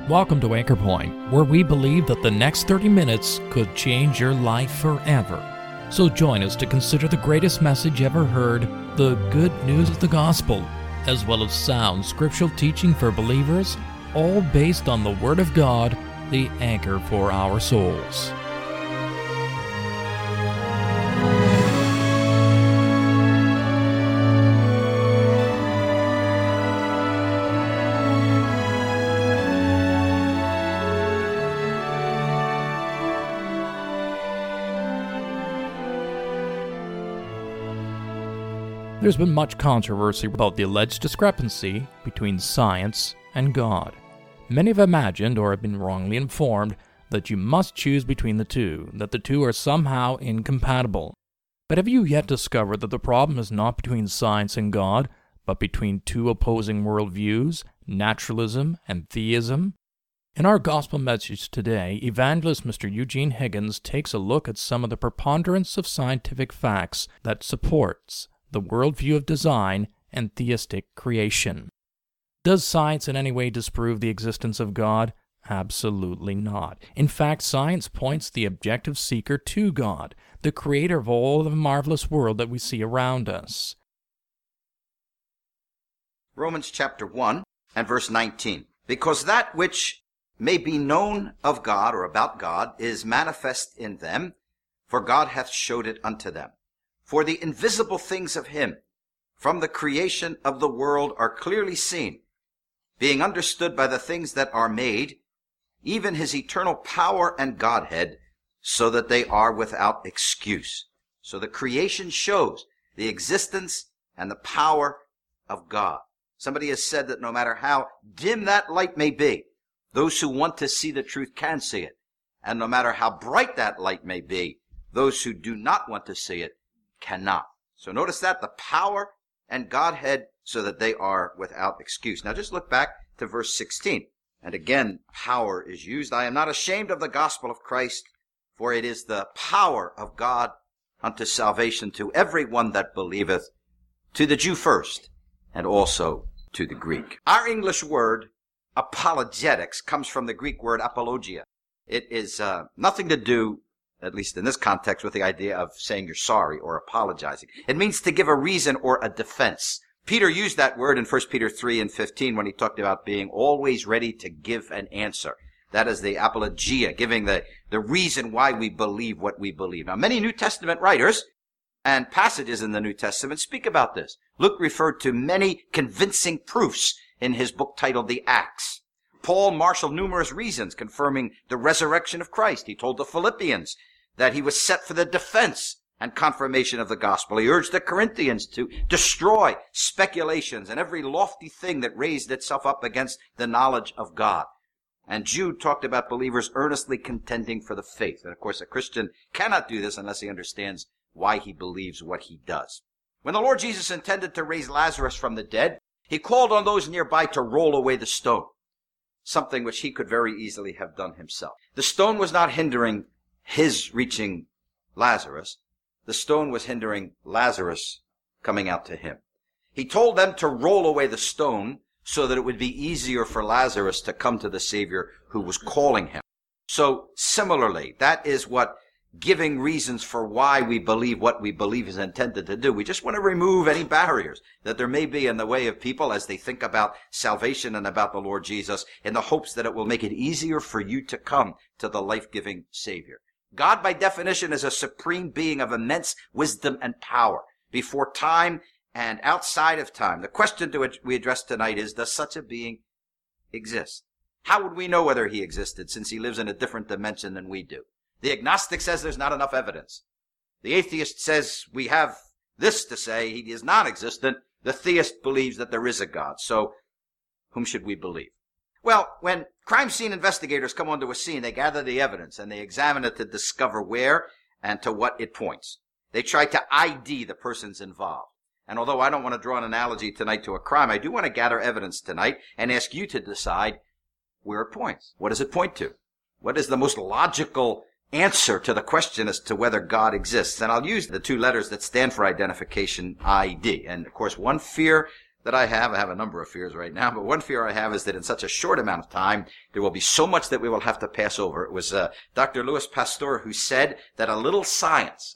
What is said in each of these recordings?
Welcome to Anchor Point, where we believe that the next 30 minutes could change your life forever. So join us to consider the greatest message ever heard, the good news of the gospel, as well as sound scriptural teaching for believers, all based on the Word of God, the anchor for our souls. There's been much controversy about the alleged discrepancy between science and God. Many have imagined, or have been wrongly informed, that you must choose between the two, that the two are somehow incompatible. But have you yet discovered that the problem is not between science and God, but between two opposing worldviews, naturalism and theism? In our gospel message today, evangelist Mr. Eugene Higgins takes a look at some of the preponderance of scientific facts that supports the worldview of design and theistic creation. Does science in any way disprove the existence of God? Absolutely not. In fact, science points the objective seeker to God, the creator of all the marvelous world that we see around us. Romans chapter 1 and verse 19. Because that which may be known of God or about God is manifest in them, for God hath showed it unto them. For the invisible things of him from the creation of the world are clearly seen, being understood by the things that are made, even his eternal power and Godhead, so that they are without excuse. So the creation shows the existence and the power of God. Somebody has said that no matter how dim that light may be, those who want to see the truth can see it. And no matter how bright that light may be, those who do not want to see it cannot. So notice that, the power and Godhead, so that they are without excuse. Now just look back to verse 16. And again, power is used. I am not ashamed of the gospel of Christ, for it is the power of God unto salvation to every one that believeth, to the Jew first, and also to the Greek. Our English word, apologetics, comes from the Greek word apologia. It is nothing to do, at least in this context, with the idea of saying you're sorry or apologizing. It means to give a reason or a defense. Peter used that word in 1 Peter 3 and 15 when he talked about being always ready to give an answer. That is the apologia, giving the reason why we believe what we believe. Now, many New Testament writers and passages in the New Testament speak about this. Luke referred to many convincing proofs in his book titled The Acts. Paul marshaled numerous reasons confirming the resurrection of Christ. He told the Philippians that he was set for the defense and confirmation of the gospel. He urged the Corinthians to destroy speculations and every lofty thing that raised itself up against the knowledge of God. And Jude talked about believers earnestly contending for the faith. And of course, a Christian cannot do this unless he understands why he believes what he does. When the Lord Jesus intended to raise Lazarus from the dead, he called on those nearby to roll away the stone, something which he could very easily have done himself. The stone was not hindering his reaching Lazarus. The stone was hindering Lazarus coming out to him. He told them to roll away the stone so that it would be easier for Lazarus to come to the Savior who was calling him. So similarly, that is what giving reasons for why we believe what we believe is intended to do. We just want to remove any barriers that there may be in the way of people as they think about salvation and about the Lord Jesus, in the hopes that it will make it easier for you to come to the life-giving Savior. God, by definition, is a supreme being of immense wisdom and power, before time and outside of time. The question to which we address tonight is, does such a being exist? How would we know whether he existed, since he lives in a different dimension than we do? The agnostic says there's not enough evidence. The atheist says we have this to say, he is non-existent. The theist believes that there is a God. So whom should we believe? Well, when crime scene investigators come onto a scene, they gather the evidence and they examine it to discover where and to what it points. They try to ID the persons involved. And although I don't want to draw an analogy tonight to a crime, I do want to gather evidence tonight and ask you to decide where it points. What does it point to? What is the most logical answer to the question as to whether God exists? And I'll use the two letters that stand for identification, ID. And of course, one fear that I have a number of fears right now, but one fear I have is that in such a short amount of time, there will be so much that we will have to pass over. It was Dr. Louis Pasteur who said that a little science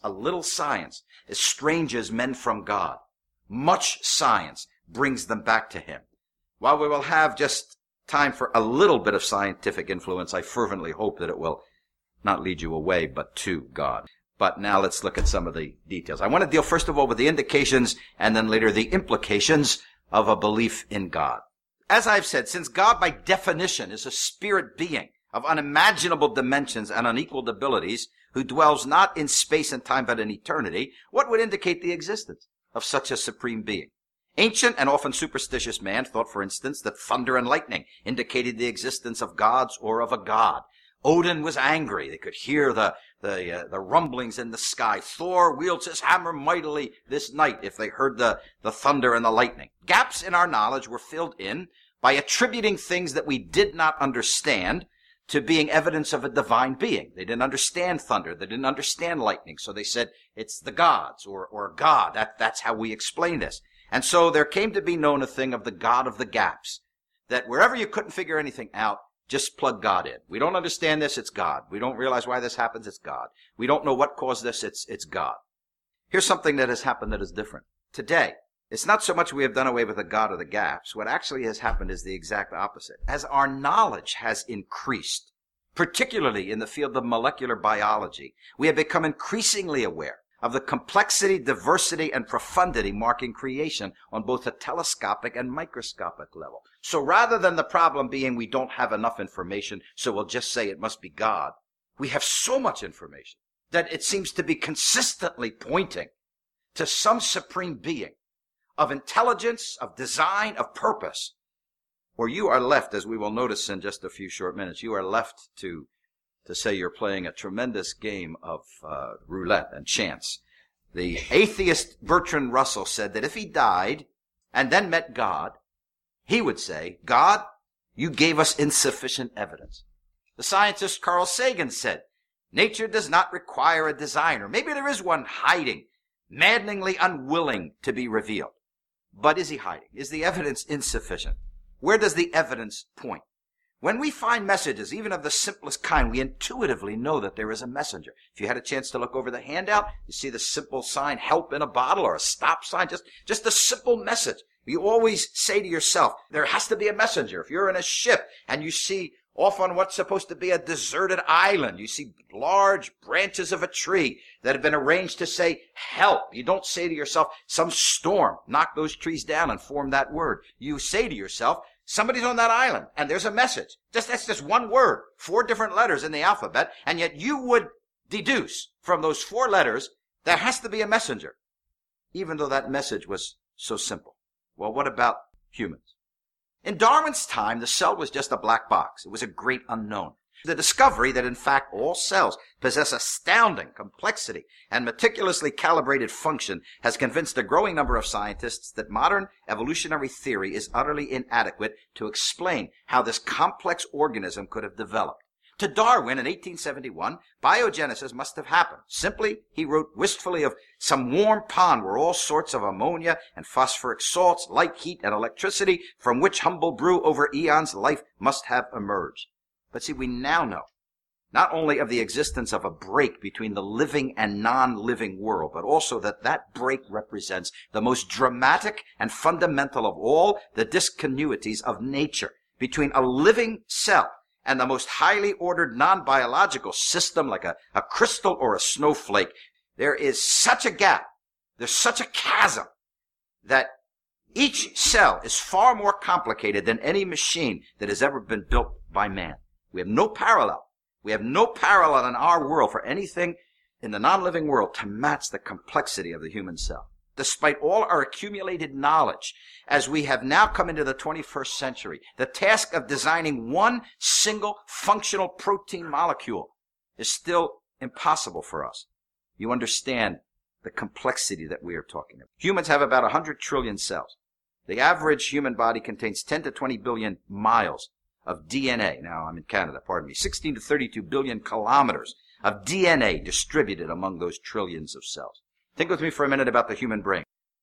estranges men from God. Much science brings them back to him. While we will have just time for a little bit of scientific influence, I fervently hope that it will not lead you away, but to God. But now let's look at some of the details. I want to deal first of all with the indications and then later the implications of a belief in God. As I've said, since God by definition is a spirit being of unimaginable dimensions and unequaled abilities, who dwells not in space and time but in eternity, what would indicate the existence of such a supreme being? Ancient and often superstitious man thought, for instance, that thunder and lightning indicated the existence of gods or of a god. Odin was angry. They could hear the rumblings in the sky. Thor wields his hammer mightily this night if they heard the thunder and the lightning. Gaps in our knowledge were filled in by attributing things that we did not understand to being evidence of a divine being. They didn't understand thunder. They didn't understand lightning. So they said, it's the gods or God. That's how we explain this. And so there came to be known a thing of the God of the gaps, that wherever you couldn't figure anything out, just plug God in. We don't understand this, it's God. We don't realize why this happens, it's God. We don't know what caused this, it's God. Here's something that has happened that is different. Today, it's not so much we have done away with the God of the gaps. What actually has happened is the exact opposite. As our knowledge has increased, particularly in the field of molecular biology, we have become increasingly aware of the complexity, diversity, and profundity marking creation on both a telescopic and microscopic level. So rather than the problem being we don't have enough information, so we'll just say it must be God, we have so much information that it seems to be consistently pointing to some supreme being of intelligence, of design, of purpose. Or you are left, as we will notice in just a few short minutes, you are left to say you're playing a tremendous game of roulette and chance. The atheist Bertrand Russell said that if he died and then met God, he would say, God, you gave us insufficient evidence. The scientist Carl Sagan said, nature does not require a designer. Maybe there is one hiding, maddeningly unwilling to be revealed. But is he hiding? Is the evidence insufficient? Where does the evidence point? When we find messages, even of the simplest kind, we intuitively know that there is a messenger. If you had a chance to look over the handout, you see the simple sign, help in a bottle, or a stop sign, just a simple message. You always say to yourself, there has to be a messenger. If you're in a ship and you see off on what's supposed to be a deserted island, you see large branches of a tree that have been arranged to say, help. You don't say to yourself, some storm knocked those trees down and formed that word. You say to yourself, somebody's on that island, and there's a message. That's just one word, 4 different letters in the alphabet, and yet you would deduce from those 4 letters there has to be a messenger, even though that message was so simple. Well, what about humans? In Darwin's time, the cell was just a black box. It was a great unknown. The discovery that in fact all cells possess astounding complexity and meticulously calibrated function has convinced a growing number of scientists that modern evolutionary theory is utterly inadequate to explain how this complex organism could have developed. To Darwin in 1871, biogenesis must have happened. Simply, he wrote wistfully of some warm pond where all sorts of ammonia and phosphoric salts, light, heat, and electricity, from which humble brew over eons life must have emerged. But see, we now know not only of the existence of a break between the living and non-living world, but also that that break represents the most dramatic and fundamental of all the discontinuities of nature between a living cell and the most highly ordered non-biological system like a crystal or a snowflake. There is such a gap, there's such a chasm, that each cell is far more complicated than any machine that has ever been built by man. We have no parallel. We have no parallel in our world for anything in the non-living world to match the complexity of the human cell. Despite all our accumulated knowledge, as we have now come into the 21st century, the task of designing one single functional protein molecule is still impossible for us. You understand the complexity that we are talking about. Humans have about 100 trillion cells. The average human body contains 10 to 20 billion miles of DNA. Now, I'm in Canada, pardon me. 16 to 32 billion kilometers of DNA distributed among those trillions of cells. Think with me for a minute about the human brain.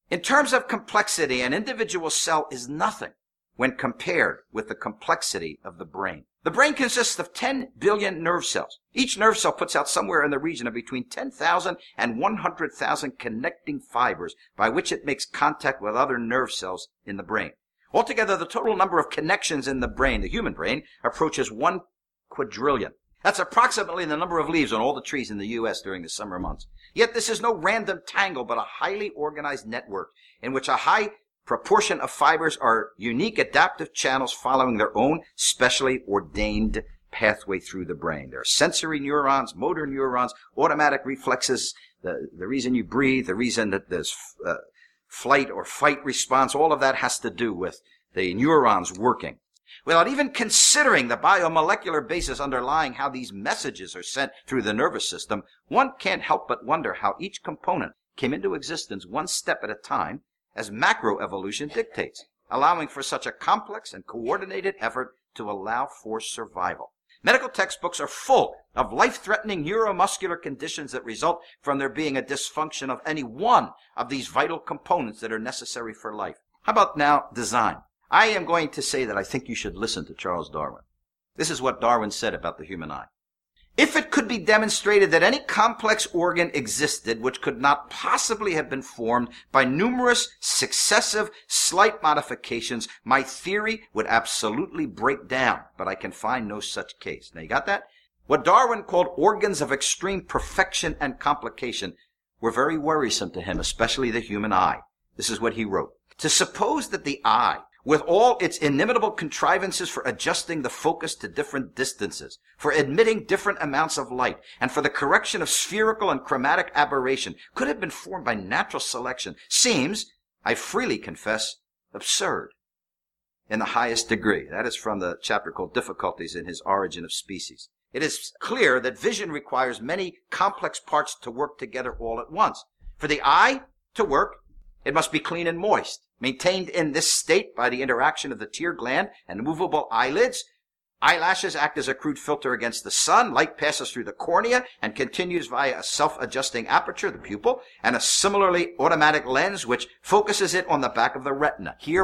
In terms of complexity, an individual cell is nothing when compared with the complexity of the brain. The brain consists of 10 billion nerve cells. Each nerve cell puts out somewhere in the region of between 10,000 and 100,000 connecting fibers by which it makes contact with other nerve cells in the brain. Altogether, the total number of connections in the brain, the human brain, approaches 1 quadrillion. That's approximately the number of leaves on all the trees in the U.S. during the summer months. Yet this is no random tangle, but a highly organized network in which a high proportion of fibers are unique adaptive channels following their own specially ordained pathway through the brain. There are sensory neurons, motor neurons, automatic reflexes, the reason you breathe, the reason that there's flight or fight response, all of that has to do with the neurons working. Without even considering the biomolecular basis underlying how these messages are sent through the nervous system, one can't help but wonder how each component came into existence one step at a time, as macroevolution dictates, allowing for such a complex and coordinated effort to allow for survival. Medical textbooks are full of life-threatening neuromuscular conditions that result from there being a dysfunction of any one of these vital components that are necessary for life. How about now design? I am going to say that I think you should listen to Charles Darwin. This is what Darwin said about the human eye. If it could be demonstrated that any complex organ existed which could not possibly have been formed by numerous successive slight modifications, my theory would absolutely break down, but I can find no such case. Now you got that? What Darwin called organs of extreme perfection and complication were very worrisome to him, especially the human eye. This is what he wrote. To suppose that the eye, with all its inimitable contrivances for adjusting the focus to different distances, for admitting different amounts of light, and for the correction of spherical and chromatic aberration, could have been formed by natural selection, seems, I freely confess, absurd in the highest degree. That is from the chapter called Difficulties in His Origin of Species. It is clear that vision requires many complex parts to work together all at once. For the eye to work, it must be clean and moist, maintained in this state by the interaction of the tear gland and movable eyelids. Eyelashes act as a crude filter against the sun. Light passes through the cornea and continues via a self-adjusting aperture, the pupil, and a similarly automatic lens which focuses it on the back of the retina. Here,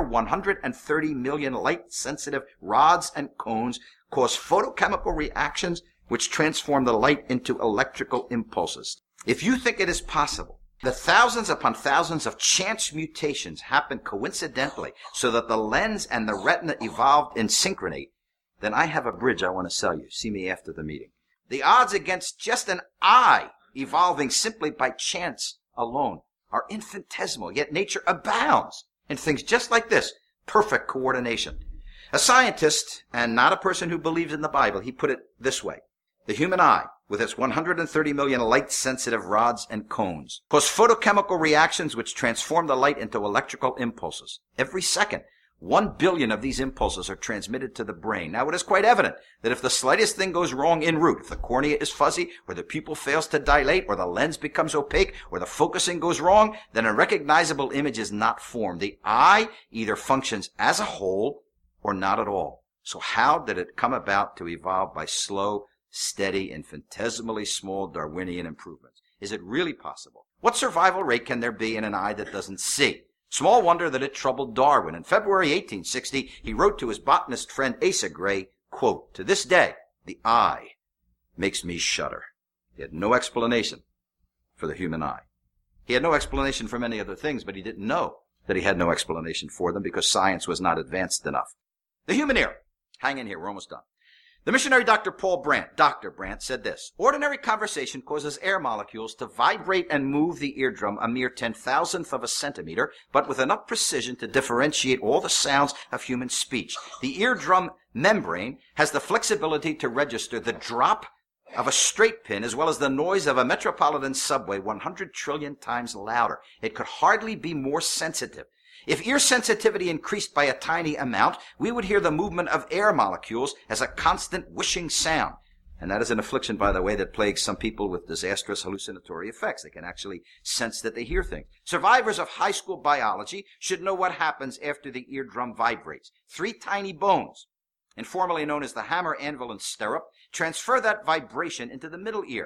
130 million light-sensitive rods and cones cause photochemical reactions which transform the light into electrical impulses. If you think it is possible that thousands upon thousands of chance mutations happen coincidentally so that the lens and the retina evolved in synchrony, then I have a bridge I want to sell you. See me after the meeting. The odds against just an eye evolving simply by chance alone are infinitesimal, yet nature abounds in things just like this, perfect coordination. A scientist, and not a person who believes in the Bible, he put it this way. The human eye, with its 130 million light-sensitive rods and cones, cause photochemical reactions which transform the light into electrical impulses. Every second, 1 billion of these impulses are transmitted to the brain. Now, it is quite evident that if the slightest thing goes wrong en route, if the cornea is fuzzy, or the pupil fails to dilate, or the lens becomes opaque, or the focusing goes wrong, then a recognizable image is not formed. The eye either functions as a whole or not at all. So how did it come about to evolve by slow, steady, infinitesimally small Darwinian improvements? Is it really possible? What survival rate can there be in an eye that doesn't see? Small wonder that it troubled Darwin. In February 1860, he wrote to his botanist friend Asa Gray, quote, "To this day, the eye makes me shudder." He had no explanation for the human eye. He had no explanation for many other things, but he didn't know that he had no explanation for them because science was not advanced enough. The human ear. Hang in here, we're almost done. The missionary Dr. Paul Brandt, Dr. Brandt, said this: ordinary conversation causes air molecules to vibrate and move the eardrum a mere 10,000th of a centimeter, but with enough precision to differentiate all the sounds of human speech. The eardrum membrane has the flexibility to register the drop of a straight pin as well as the noise of a metropolitan subway 100 trillion times louder. It could hardly be more sensitive. If ear sensitivity increased by a tiny amount, we would hear the movement of air molecules as a constant whooshing sound. And that is an affliction, by the way, that plagues some people with disastrous hallucinatory effects. They can actually sense that they hear things. Survivors of high school biology should know what happens after the eardrum vibrates. 3 tiny bones, informally known as the hammer, anvil, and stirrup, transfer that vibration into the middle ear.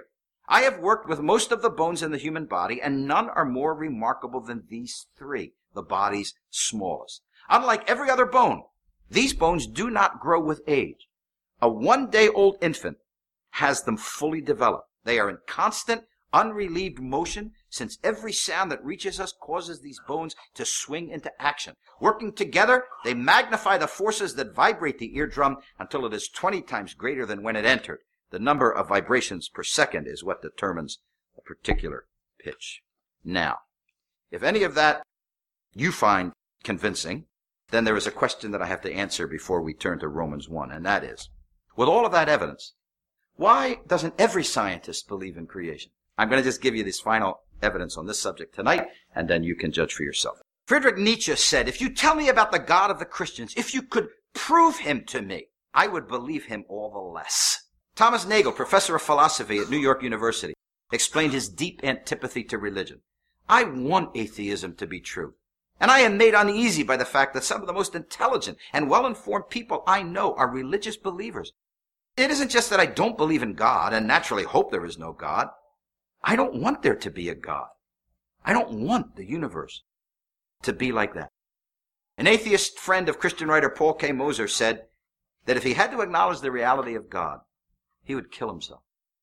I have worked with most of the bones in the human body, and none are more remarkable than these three, the body's smallest. Unlike every other bone, these bones do not grow with age. A 1-day-old infant has them fully developed. They are in constant, unrelieved motion, since every sound that reaches us causes these bones to swing into action. Working together, they magnify the forces that vibrate the eardrum until it is 20 times greater than when it entered. The number of vibrations per second is what determines a particular pitch. Now, if any of that you find convincing, then there is a question that I have to answer before we turn to Romans 1, and that is, with all of that evidence, why doesn't every scientist believe in creation? I'm going to just give you this final evidence on this subject tonight, and then you can judge for yourself. Friedrich Nietzsche said, if you tell me about the God of the Christians, if you could prove him to me, I would believe him all the less. Thomas Nagel, professor of philosophy at New York University, explained his deep antipathy to religion. I want atheism to be true, and I am made uneasy by the fact that some of the most intelligent and well-informed people I know are religious believers. It isn't just that I don't believe in God and naturally hope there is no God. I don't want there to be a God. I don't want the universe to be like that. An atheist friend of Christian writer Paul K. Moser said that if he had to acknowledge the reality of God, he would kill himself.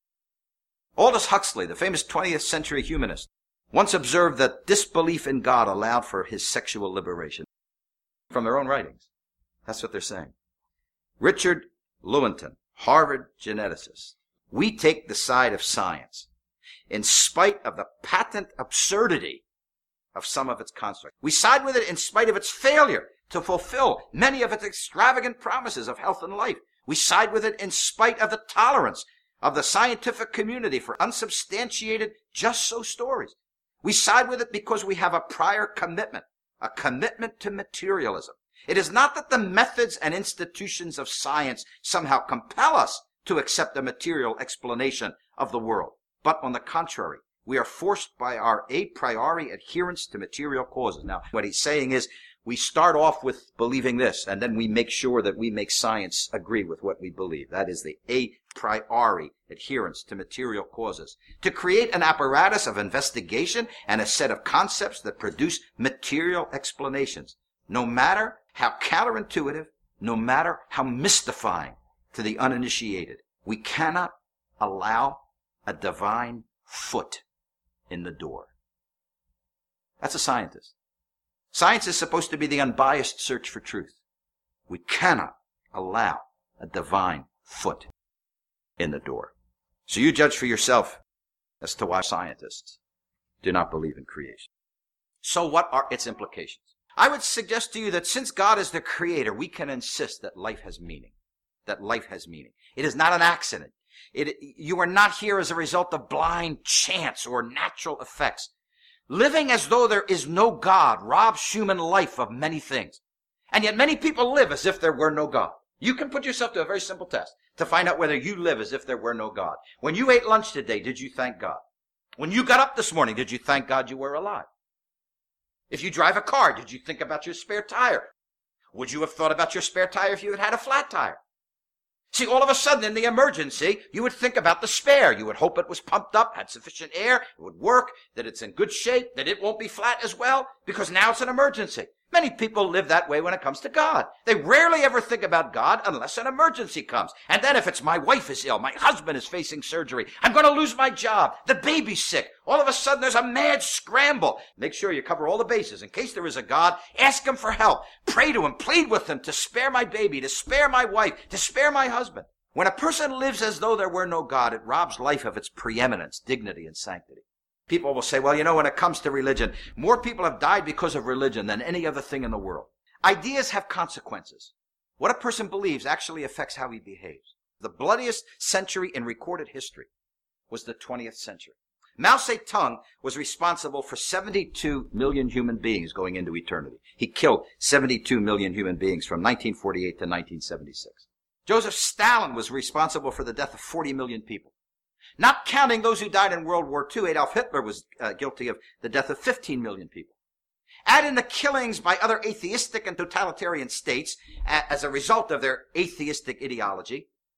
Aldous Huxley, the famous 20th century humanist, once observed that disbelief in God allowed for his sexual liberation. From their own writings. That's what they're saying. Richard Lewontin, Harvard geneticist. We take the side of science, in spite of the patent absurdity of some of its constructs. We side with it in spite of its failure to fulfill many of its extravagant promises of health and life. We side with it in spite of the tolerance of the scientific community for unsubstantiated just-so stories. We side with it because we have a prior commitment, a commitment to materialism. It is not that the methods and institutions of science somehow compel us to accept a material explanation of the world, but on the contrary, we are forced by our a priori adherence to material causes. Now, what he's saying is, we start off with believing this, and then we make sure that we make science agree with what we believe. That is the a priori adherence to material causes. To create an apparatus of investigation and a set of concepts that produce material explanations, no matter how counterintuitive, no matter how mystifying to the uninitiated. We cannot allow a divine foot in the door. That's a scientist. Science is supposed to be the unbiased search for truth. We cannot allow a divine foot in the door. So you judge for yourself as to why scientists do not believe in creation. So what are its implications? I would suggest to you that since God is the creator, we can insist that life has meaning. That life has meaning. It is not an accident. You are not here as a result of blind chance or natural effects. Living as though there is no God robs human life of many things. And yet many people live as if there were no God. You can put yourself to a very simple test to find out whether you live as if there were no God. When you ate lunch today, did you thank God? When you got up this morning, did you thank God you were alive? If you drive a car, did you think about your spare tire? Would you have thought about your spare tire if you had had a flat tire? See, all of a sudden in the emergency, you would think about the spare. You would hope it was pumped up, had sufficient air, it would work, that it's in good shape, that it won't be flat as well, because now it's an emergency. Many people live that way when it comes to God. They rarely ever think about God unless an emergency comes. And then if it's my wife is ill, my husband is facing surgery, I'm going to lose my job, the baby's sick, all of a sudden there's a mad scramble. Make sure you cover all the bases. In case there is a God, ask him for help. Pray to him, plead with him to spare my baby, to spare my wife, to spare my husband. When a person lives as though there were no God, it robs life of its preeminence, dignity, and sanctity. People will say, well, when it comes to religion, more people have died because of religion than any other thing in the world. Ideas have consequences. What a person believes actually affects how he behaves. The bloodiest century in recorded history was the 20th century. Mao Zedong was responsible for 72 million human beings going into eternity. He killed 72 million human beings from 1948 to 1976. Joseph Stalin was responsible for the death of 40 million people. Not counting those who died in World War II, Adolf Hitler was guilty of the death of 15 million people. Add in the killings by other atheistic and totalitarian states as a result of their atheistic ideology,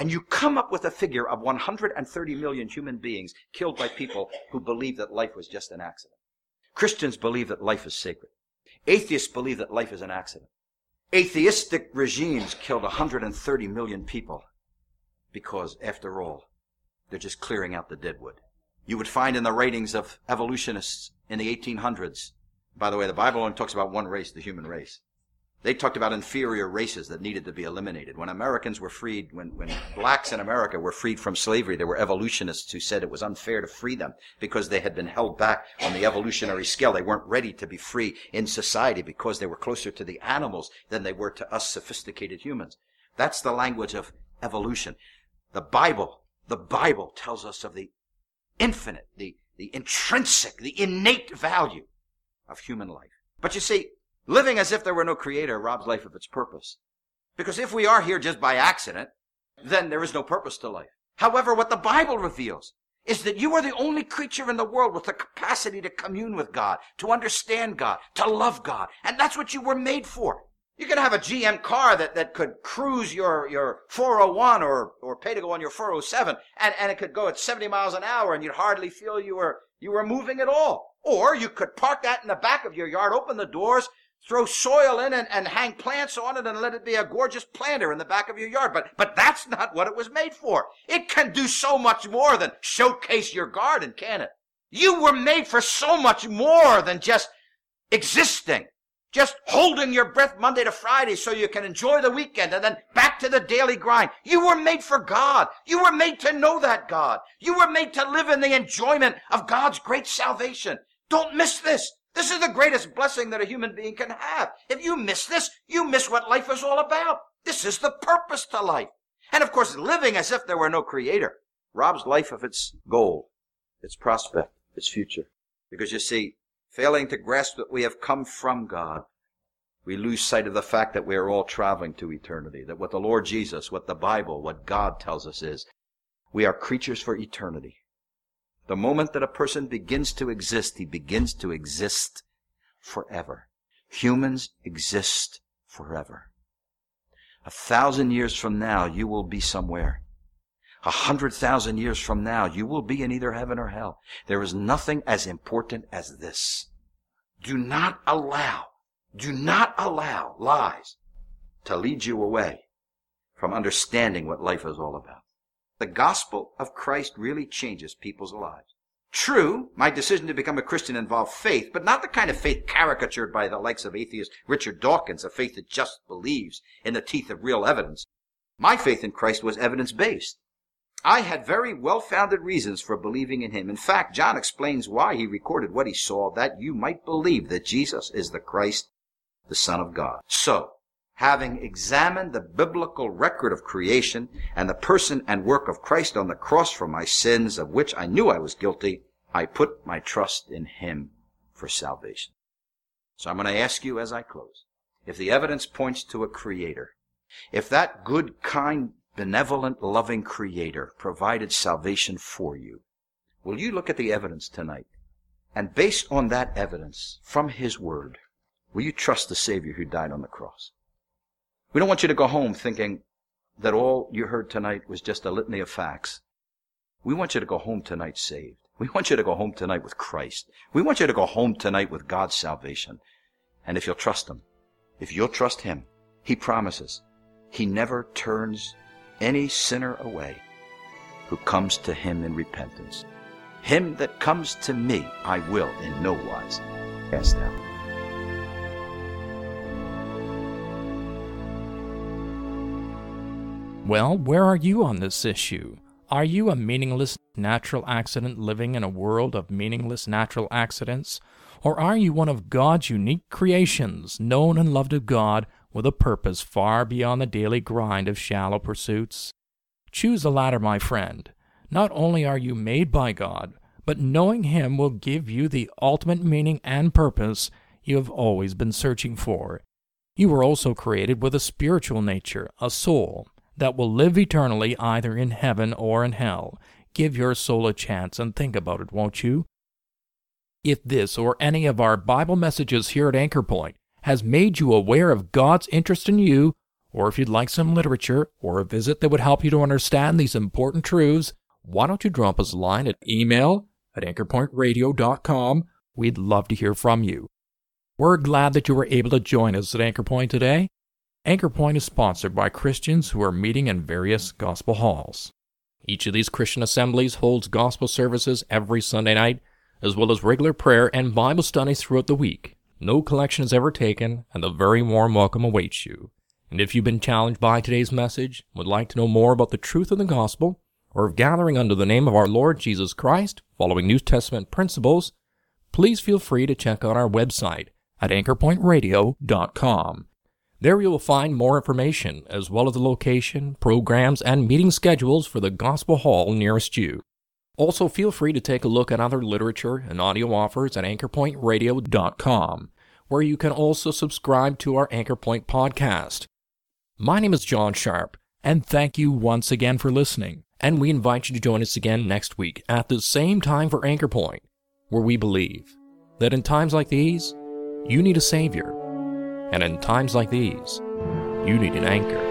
And you come up with a figure of 130 million human beings killed by people who believe that life was just an accident. Christians believe that life is sacred. Atheists believe that life is an accident. Atheistic regimes killed 130 million people because, after all, they're just clearing out the deadwood. You would find in the writings of evolutionists in the 1800s, by the way, the Bible only talks about one race, the human race. They talked about inferior races that needed to be eliminated. When Americans were freed, when blacks in America were freed from slavery, there were evolutionists who said it was unfair to free them because they had been held back on the evolutionary scale. They weren't ready to be free in society because they were closer to the animals than they were to us sophisticated humans. That's the language of evolution. The Bible tells us of the infinite, the intrinsic, the innate value of human life. But you see, living as if there were no creator robs life of its purpose. Because if we are here just by accident, then there is no purpose to life. However, what the Bible reveals is that you are the only creature in the world with the capacity to commune with God, to understand God, to love God. And that's what you were made for. You can have a GM car that could cruise your 401 or pay to go on your 407, and it could go at 70 miles an hour, and you'd hardly feel you were moving at all. Or you could park that in the back of your yard, open the doors, throw soil in and hang plants on it and let it be a gorgeous planter in the back of your yard. But that's not what it was made for. It can do so much more than showcase your garden, can it? You were made for so much more than just existing. Just holding your breath Monday to Friday so you can enjoy the weekend and then back to the daily grind. You were made for God. You were made to know that God. You were made to live in the enjoyment of God's great salvation. Don't miss this. This is the greatest blessing that a human being can have. If you miss this, you miss what life is all about. This is the purpose to life. And of course, living as if there were no creator robs life of its goal, its prospect, its future. Because you see, failing to grasp that we have come from God, we lose sight of the fact that we are all traveling to eternity, that what the Lord Jesus, what the Bible, what God tells us is, we are creatures for eternity. The moment that a person begins to exist, he begins to exist forever. Humans exist forever. 1,000 years from now, you will be somewhere. 100,000 years from now, you will be in either heaven or hell. There is nothing as important as this. Do not allow lies to lead you away from understanding what life is all about. The gospel of Christ really changes people's lives. True, my decision to become a Christian involved faith, but not the kind of faith caricatured by the likes of atheist Richard Dawkins, a faith that just believes in the teeth of real evidence. My faith in Christ was evidence-based. I had very well-founded reasons for believing in him. In fact, John explains why he recorded what he saw, that you might believe that Jesus is the Christ, the Son of God. So, having examined the biblical record of creation and the person and work of Christ on the cross for my sins, of which I knew I was guilty, I put my trust in him for salvation. So I'm going to ask you as I close, if the evidence points to a creator, if that good, kind, benevolent, loving creator provided salvation for you, will you look at the evidence tonight? And based on that evidence from his word, will you trust the Savior who died on the cross? We don't want you to go home thinking that all you heard tonight was just a litany of facts. We want you to go home tonight saved. We want you to go home tonight with Christ. We want you to go home tonight with God's salvation. And if you'll trust him, if you'll trust him, he promises he never turns any sinner away who comes to him in repentance. Him that comes to me, I will in no wise cast out. Well, where are you on this issue? Are you a meaningless natural accident living in a world of meaningless natural accidents? Or are you one of God's unique creations, known and loved of God, with a purpose far beyond the daily grind of shallow pursuits? Choose the latter, my friend. Not only are you made by God, but knowing him will give you the ultimate meaning and purpose you have always been searching for. You were also created with a spiritual nature, a soul, that will live eternally either in heaven or in hell. Give your soul a chance and think about it, won't you? If this or any of our Bible messages here at Anchor Point has made you aware of God's interest in you, Or if you'd like some literature or a visit that would help you to understand these important truths, why don't you drop us a line at email@anchorpointradio.com. We'd love to hear from you. We're glad that you were able to join us at Anchor Point today. Anchor Point is sponsored by Christians who are meeting in various gospel halls. Each of these Christian assemblies holds gospel services every Sunday night, as well as regular prayer and Bible studies throughout the week. No collection is ever taken, and a very warm welcome awaits you. And if you've been challenged by today's message, would like to know more about the truth of the gospel, or of gathering under the name of our Lord Jesus Christ, following New Testament principles, please feel free to check out our website at anchorpointradio.com. There you will find more information, as well as the location, programs, and meeting schedules for the gospel hall nearest you. Also, feel free to take a look at other literature and audio offers at anchorpointradio.com, where you can also subscribe to our Anchor Point podcast. My name is John Sharp, and thank you once again for listening, and we invite you to join us again next week at the same time for Anchor Point, where we believe that in times like these, you need a Savior, and in times like these, you need an anchor.